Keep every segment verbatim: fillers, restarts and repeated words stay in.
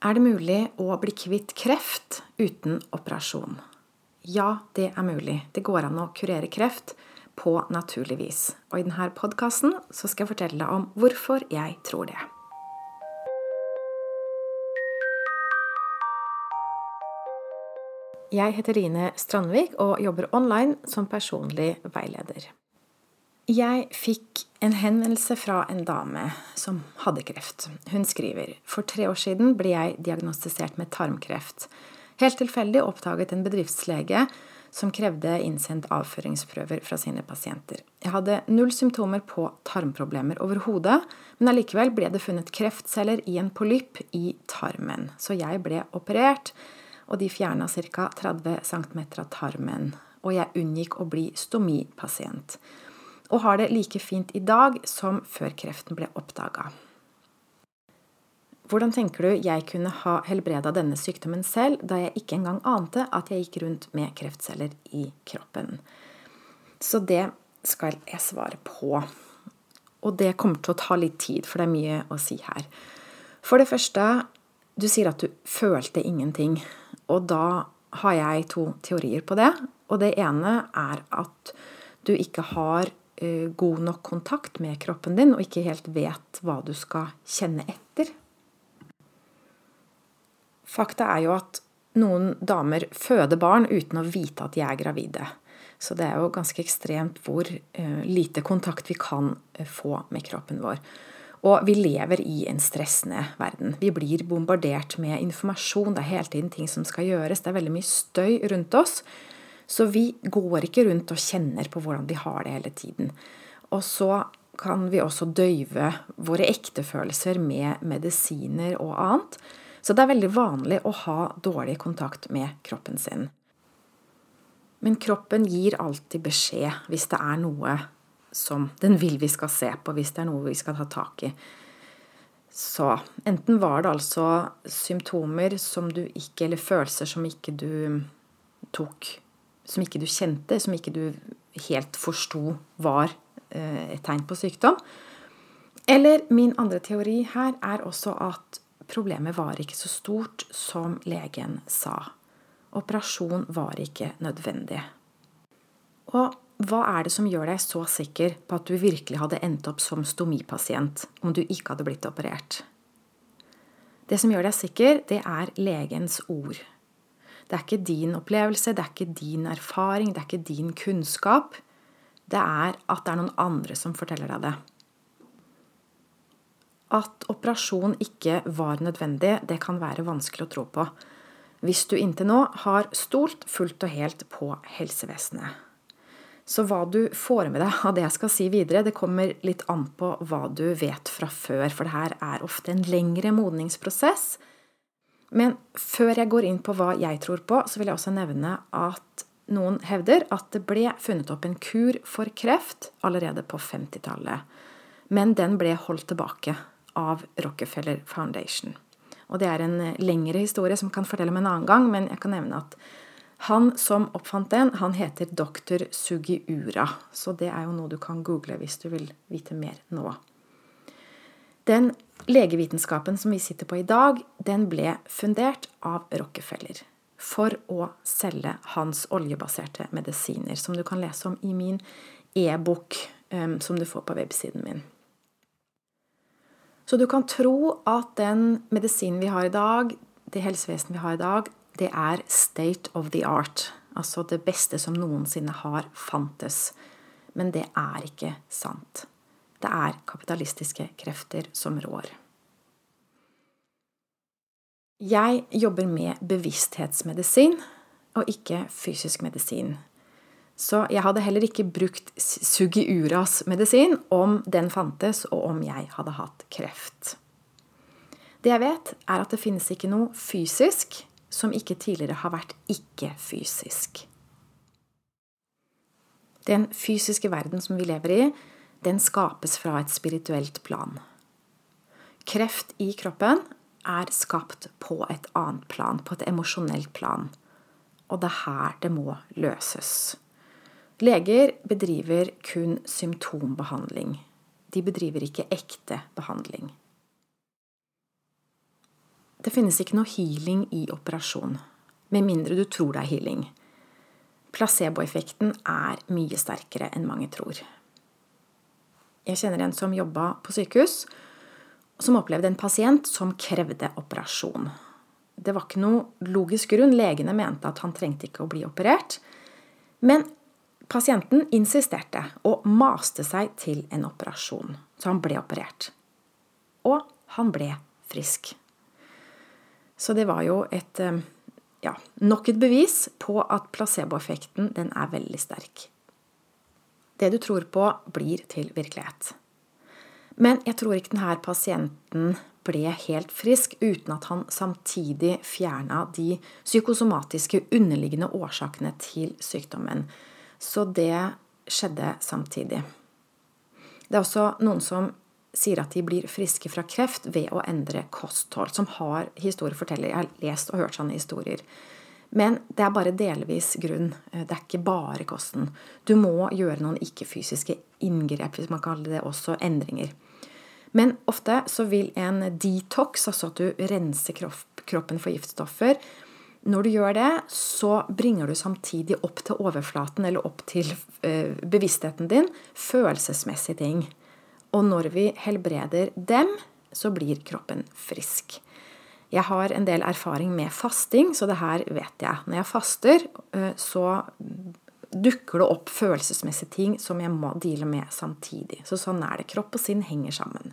Er det mulig å bli kvitt kreft uten operasjon? Ja, det er mulig. Det går an å kurere kreft på naturlig vis. Og i denne podcasten så skal jeg fortelle deg om hvorfor jeg tror det. Jeg heter Line Strandvik og jobber online som personlig veileder. Jeg fikk en henvendelse fra en dame som hadde kreft. Hun skriver, for tre år siden ble jeg diagnostisert med tarmkreft. Helt tilfeldig oppdaget en bedriftslege som krevde innsendt avføringsprøver fra sine pasienter. Jeg hadde null symptomer på tarmproblemer overhodet, men allikevel ble det funnet kreftceller i en polypp i tarmen. Så jeg ble operert, og de fjernet ca. tretti centimeter av tarmen, og jeg unngikk å bli stomipasient. Og har det like fint i dag som før kreften ble oppdaget. Hvordan tenker du jeg kunne ha helbredet denne sykdommen selv, da jeg ikke engang ante at jeg gikk rundt med kreftceller i kroppen? Så det skal jeg svare på. Og det kommer til å ta litt tid, for det er mye å si her. For det første, du sier at du følte ingenting, og da har jeg to teorier på det. Og det ene er at du ikke har uh, god nok kontakt med kroppen din, og ikke helt vet hva du skal kjenne etter. Fakta er jo at noen damer føder barn uten å vite at de er gravide. Så det er jo ganske ekstremt hvor uh, lite kontakt vi kan uh, få med kroppen vår. Og vi lever i en stressende verden. Vi blir bombardert med informasjon. Det er hele tiden ting som skal gjøres. Det er veldig mye støy rundt oss. Så vi går ikke rundt og kjenner på hvordan vi har det hele tiden. Og så kan vi også døyve våre ekte følelser med medisiner og annet. Så det er veldig vanlig å ha dårlig kontakt med kroppen sin. Men kroppen gir alltid beskjed hvis det er noe som den vil vi skal se på, hvis det er noe vi skal ta tak i. Så enten var det altså symptomer som du ikke, eller følelser som ikke du tok, som ikke du kjente, som ikke du helt forstod var eh, et tegn på sykdom. Eller min andre teori her er også at problemet var ikke så stort som legen sa. Operasjon var ikke nødvendig. Og hva er det som gjør deg så sikker på at du virkelig hadde endt opp som stomipasient om du ikke hadde blitt operert? Det som gjør deg sikker, det er legens ord. Det er ikke din opplevelse, det er ikke din erfaring, det er ikke din kunnskap. Det er at det er noen andre som forteller deg det. At operasjon ikke var nødvendig, det kan være vanskelig å tro på. Hvis du inntil nå har stolt fullt og helt på helsevesenet. Så hva du får med deg av det jeg skal si videre, det kommer litt an på hva du vet fra før, for det her er ofte en lengre modningsprosess. Men før jeg går inn på hva jeg tror på, så vil jeg også nevne at noen hevder at det ble funnet opp en kur for kreft allerede på femtitallet. Men den ble holdt tilbake av Rockefeller Foundation. Og det er en lengre historie som kan fortelle om en annen gang, men jeg kan nevne at han som oppfant den, han heter doktor Sugiura, så det er jo noe du kan google hvis du vil vite mer nå. Den legevitenskapen som vi sitter på i dag, den ble fundert av Rockefeller for å selge hans oljebaserte medisiner, som du kan lese om i min e-bok um, som du får på websiden min. Så du kan tro at den medisinen vi har i dag, det helsevesen vi har i dag, det er state of the art, altså det beste som noensinne har fantes. Men det er ikke sant. Det er kapitalistiske krefter som rår. Jeg jobber med bevissthetsmedisin, og ikke fysisk medisin. Så jeg hadde heller ikke brukt Sugiuras medisin om den fantes, og om jeg hadde hatt kreft. Det jeg vet er at det finnes ikke noe fysisk, som ikke tidligere har vært ikke-fysisk. Den fysiske verden som vi lever i, den skapes fra et spirituelt plan. Kreft i kroppen er skapt på et annet plan, på et emosjonelt plan. Og det er her det må løses. Leger bedriver kun symptombehandling. De bedriver ikke ekte behandling. Det finnes ikke noe healing i operasjon, med mindre du tror det er healing. Placeboeffekten er mye sterkere enn mange tror. Jeg kjenner en som jobbet på sykehus, som opplevde en pasient som krevde operasjon. Det var ikke noe logisk grunn, legene mente at han trengte ikke å bli operert, men pasienten insisterte og maste seg til en operasjon, så han ble operert. Og han ble frisk. Så det var jo et, ja, nok et bevis på at placeboeffekten den er veldig sterk. Det du tror på blir til virkelighet. Men jeg tror ikke denne pasienten ble helt frisk uten at han samtidig fjernet de psykosomatiske underliggende årsakene til sykdommen. Så det skjedde samtidig. Det er også noen som sier at de blir friske fra kreft ved å endre kosthold, som har historieforteller. Jeg har lest og hørt sånne historier. Men det er bare delvis grunn. Det er ikke bare kosten. Du må gjøre noen ikke-fysiske inngrep, hvis man kaller det også endringer. Men ofte så vil en detox, altså at du renser kroppen for giftstoffer, når du gjør det, så bringer du samtidig opp til overflaten, eller opp til bevisstheten din, følelsesmessige ting. Og når vi helbreder dem, så blir kroppen frisk. Jeg har en del erfaring med fasting, så det her vet jeg. Når jeg faster, så dukker det opp følelsesmessige ting som jeg må deale med samtidig. Så sånn er det. Kropp og sinn henger sammen.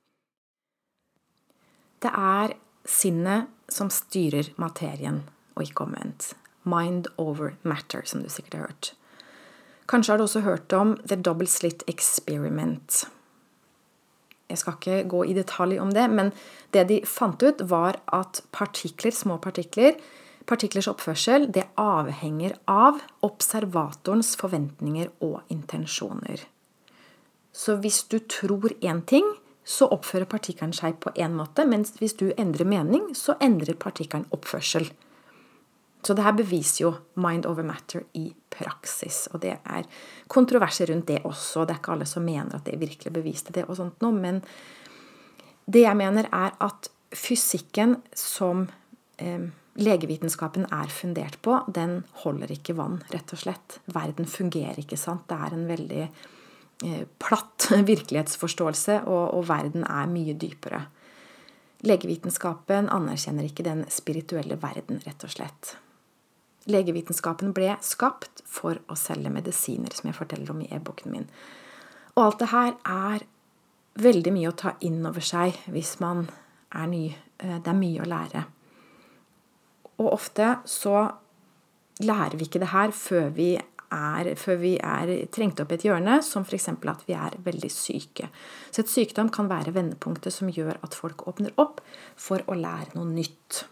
Det er sinnet som styrer materien, og ikke omvendt. Mind over matter, som du sikkert har hørt. Kanskje har du også hørt om The Double Slit Experiment. Jeg skal ikke gå i detalj om det, men det de fant ut var at partikler, små partikler, partiklers oppførsel, det avhenger av observatorens forventninger og intensjoner. Så hvis du tror en ting, så oppfører partikkelen seg på en måte, mens hvis du endrer mening, så endrer partikkelen oppførsel. Så det her beviser jo mind over matter i praksis, og det er kontroverser rundt det også. Det er ikke alle som mener at det virkelig beviste det og sånt noe, men det jeg mener er at fysikken som eh, legevitenskapen er fundert på, den holder ikke vann, rett og slett. Verden fungerer ikke, sant? Det er en veldig eh, platt virkelighetsforståelse, og, og verden er mye dypere. Legevitenskapen anerkjenner ikke den spirituelle verden, rett og slett. Legevitenskapen ble skapt for å selge medisiner, som jeg forteller om i e-boken min. Og alt det her er veldig mye å ta inn over seg hvis man er ny. Det er mye å lære. Og ofte så lærer vi ikke det her før vi er, før vi er trengt opp i et hjørne, som for eksempel at vi er veldig syke. Så et sykdom kan være vendepunktet som gjør at folk åpner opp for å lære noe nytt.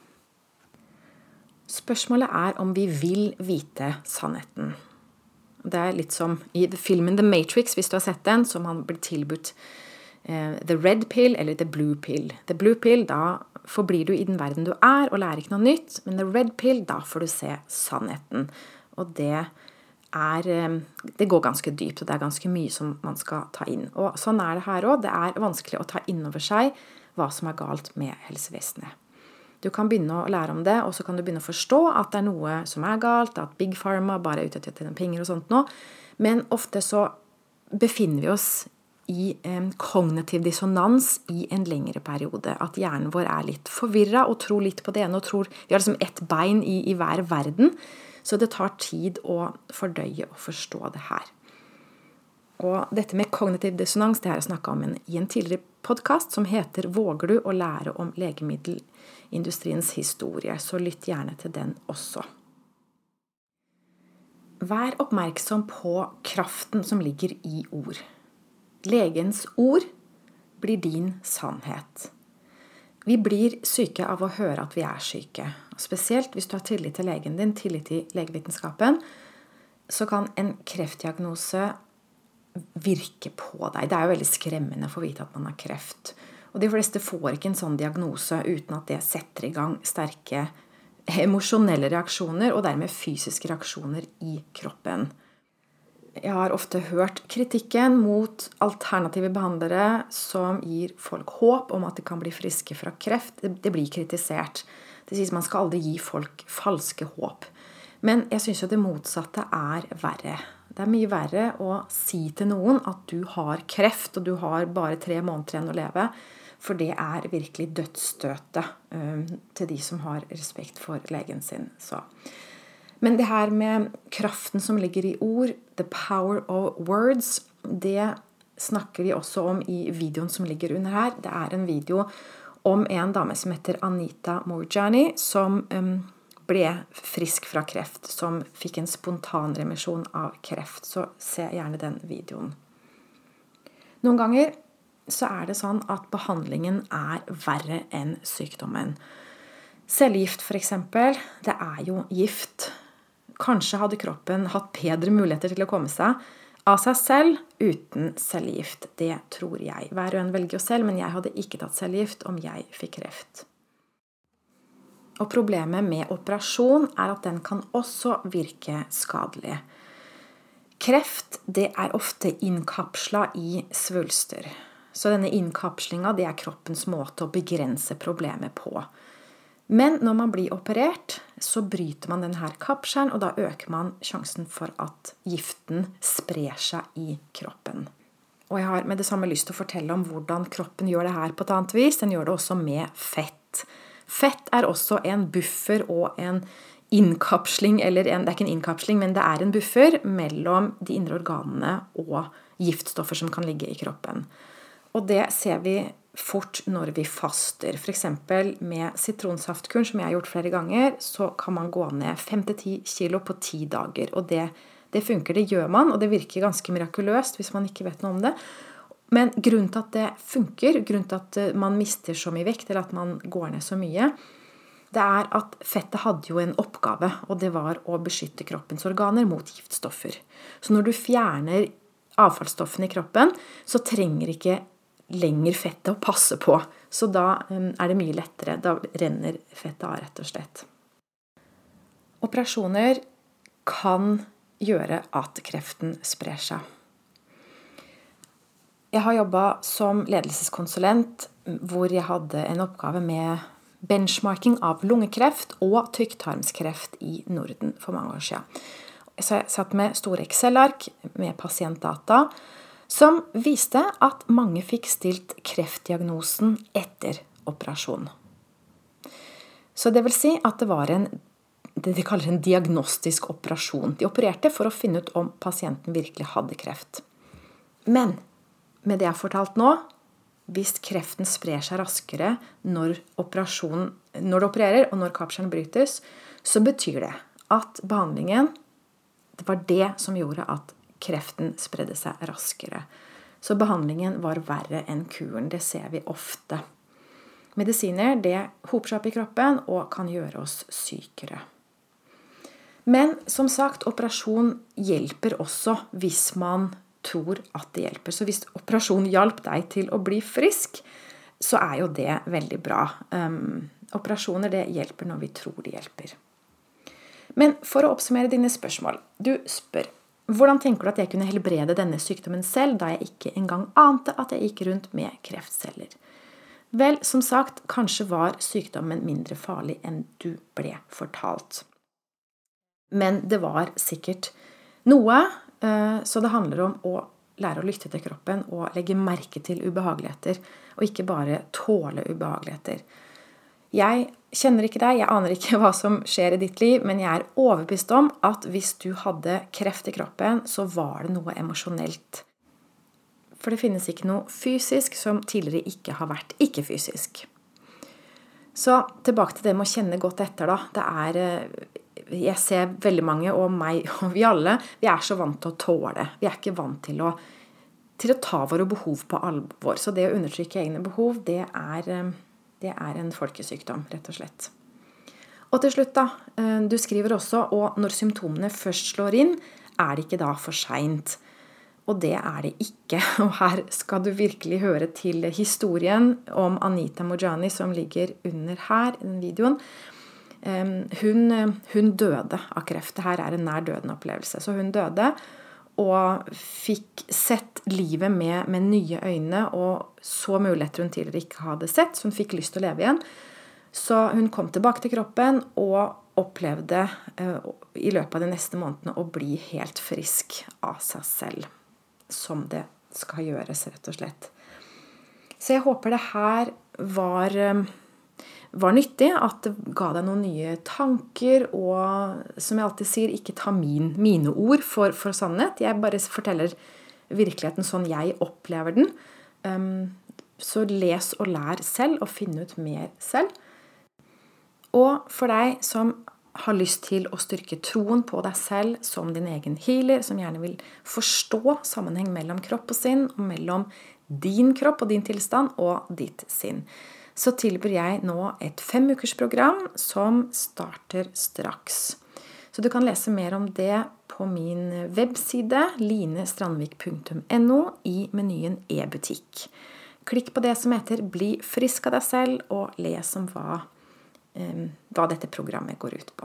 Spørsmålet er om vi vil vite sannheten. Det er litt som i filmen The Matrix, hvis du har sett den, som han blir tilbudt eh, The Red Pill eller The Blue Pill. The Blue Pill, da forblir du i den verden du er og lærer ikke noe nytt, men The Red Pill, da får du se sannheten. Og det er, eh, det går ganske dypt, og det er ganske mye som man skal ta inn. Og sånn er det her også. Det er vanskelig å ta inn over seg hva som er galt med helsevesenet. Du kan begynne å lære om det, og så kan du begynne å forstå at det er noe som er galt, at Big Pharma bare er ute etter den penger og sånt nå. Men ofte så befinner vi oss i en kognitiv dissonans i en lengre periode. At hjernen vår er litt forvirret og tror litt på det ene, og tror vi har liksom ett bein i, i hver verden. Så det tar tid å fordøye og forstå det her. Og dette med kognitiv dissonans, det har jeg snakket om en, i en tidligere podcast som heter «Våger du å lære om legemiddelindustriens historie?» Så lytt gjerne til den også. Vær oppmerksom på kraften som ligger i ord. Legens ord blir din sannhet. Vi blir syke av å høre at vi er syke. Spesielt hvis du har tillit til legen din, tillit til legevitenskapen, så kan en kreftdiagnose virke på deg. Det er jo veldig skremmende å få vite at man har kreft. Og de fleste får ikke en sånn diagnose uten at det setter i gang sterke emosjonelle reaksjoner, og dermed fysiske reaksjoner i kroppen. Jeg har ofte hørt kritikken mot alternative behandlere som gir folk håp om at de kan bli friske fra kreft. Det blir kritisert. Det sies man skal aldri gi folk falske håp. Men jeg synes jo det motsatte er verre. Det er mye verre å si til noen at du har kreft, og du har bare tre måneder igjen å leve. For det er virkelig dødsstøtet um, til de som har respekt for legen sin. Så. Men det her med kraften som ligger i ord, the power of words, det snakker vi også om i videoen som ligger under her. Det er en video om en dame som heter Anita Moorjani, som um, ble frisk fra kreft, som fikk en spontan remisjon av kreft. Så se gjerne den videoen. Noen ganger så er det sånn at behandlingen er verre enn sykdommen. Cellegift for eksempel, det er jo gift. Kanskje hadde kroppen hatt bedre muligheter til å komme seg av seg selv uten cellegift. Det tror jeg. Hver og en velger jo selv, men jeg hadde ikke tatt cellegift om jeg fikk kreft. Og problemet med operasjon er at den kan også virke skadelig. Kreft, det er ofte innkapslet i svulster. Så denne innkapslingen, det er kroppens måte å begrense problemet på. Men når man blir operert, så bryter man denne kapselen, og da øker man sjansen for at giften sprer seg i kroppen. Og jeg har med det samme lyst til å fortelle om hvordan kroppen gjør det her på et annet vis. Den gjør det også med fett. Fett er også en buffer og en innkapsling, eller en, det er ikke en innkapsling, men det er en buffer mellom de indre organene og giftstoffer som kan ligge i kroppen. Og det ser vi fort når vi faster. For eksempel med sitronsaftkuren, som jeg har gjort flere ganger, så kan man gå ned fem til ti kilo på ti dager. Og det, det funker, det gjør man, og det virker ganske mirakuløst hvis man ikke vet noe om det. Men grunnen til at det funker, grunnen til at man mister så mye vekt, eller at man går ned så mye, det er at fettet hadde jo en oppgave, og det var å beskytte kroppens organer mot giftstoffer. Så når du fjerner avfallsstoffene i kroppen, så trenger ikke lenger fettet å passe på. Så da um, er det mye lettere. Da renner fettet av, rett og slett. Operasjoner kan gjøre at kreften sprer seg. Jeg har jobbet som ledelseskonsulent, hvor jeg hadde en oppgave med benchmarking av lungekreft og tykktarmskreft i Norden for mange år siden. Så jeg satt med store Excel-ark med pasientdata, som viste at mange fikk stilt kreftdiagnosen etter operasjon. Så det vil si at det var en, det de kaller en diagnostisk operasjon. De opererte for å finne ut om pasienten virkelig hadde kreft. Men med det jeg har fortalt nå, hvis kreften sprer seg raskere når, operasjonen, når det opererer og når kapselen brytes, så betyr det at behandlingen, det var det som gjorde at kreften spredde seg raskere. Så behandlingen var verre enn kuren. Det ser vi ofte. Medisiner, det hoper seg opp i kroppen og kan gjøre oss sykere. Men som sagt, operasjon hjelper også hvis man tror at det hjelper. Så hvis operasjon hjalp deg til å bli frisk, så er jo det veldig bra. Um, operasjoner, det hjelper når vi tror det hjelper. Men for å oppsummere dine spørsmål, du spør, hvordan tenker du at jeg kunne helbrede denne sykdommen selv, da jeg ikke engang ante at jeg gikk rundt med kreftceller? Vel, som sagt, kanskje var sykdommen mindre farlig enn du ble fortalt. Men det var sikkert noe, så det handler om å lære å lytte til kroppen og legge merke til ubehageligheter, og ikke bare tåle ubehageligheter. Jeg kjenner ikke deg, jeg aner ikke hva som skjer i ditt liv, men jeg er overbevist om at hvis du hadde kreft i kroppen, så var det noe emosjonelt. For det finnes ikke noe fysisk som tidligere ikke har vært ikke-fysisk. Så tilbake til det med å kjenne godt etter da. Det er, jeg ser veldig mange, og meg og vi alle, vi er så vant til å tåle. Vi er ikke vant til å, til å ta våre behov på alvor. Så det å undertrykke egne behov, det er... Det er en folkesykdom, rett og slett. Og til slutt da, du skriver også, og når symptomene først slår inn, er det ikke da for sent. Og det er det ikke. Og her skal du virkelig høre til historien om Anita Moorjani, som ligger under her i den videoen. Hun, hun døde av kreft. Dette er en nær døden opplevelse. Så hun døde, og fikk sett livet med, med nye øyne, og så muligheter hun tidligere ikke hadde sett, så hun fikk lyst til å leve igjen. Så hun kom tilbake til kroppen, og opplevde uh, i løpet av de neste månedene å bli helt frisk av seg selv, som det skal gjøres, rett og slett. Så jeg håper det her var, var nyttig, at det ga deg noen nye tanker, og som jeg alltid sier, ikke ta min, mine ord for, for sannhet. Jeg bare forteller virkeligheten sånn jeg opplever den. Um, så les og lær selv, og finn ut mer selv. Og for deg som har lyst til å styrke troen på deg selv som din egen healer, som gjerne vil forstå sammenheng mellom kropp og sinn, og mellom din kropp og din tilstand og ditt sinn, så tilbyr jeg nå et femukersprogram som starter straks. Så du kan lese mer om det på min webside line strandvik punktum no i menyen e-butikk. Klikk på det som heter Bli frisk av deg selv, og les om hva hva dette programmet går ut på.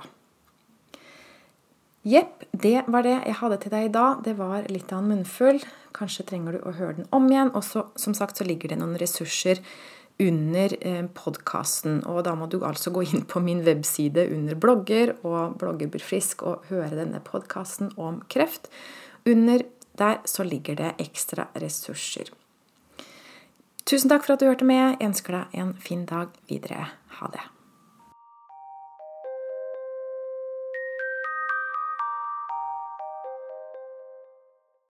Jepp, det var det jeg hadde til deg i dag. Det var litt av en munnfull. Kanskje trenger du å høre den om igjen. Og så, som sagt, så ligger det noen ressurser under eh, podcasten. Og da må du altså gå inn på min webside under blogger, og blogger blir frisk, og høre denne podcasten om kreft. Under der så ligger det ekstra ressurser. Tusen takk for at du hørte med. Jeg ønsker deg en fin dag videre. Ha det.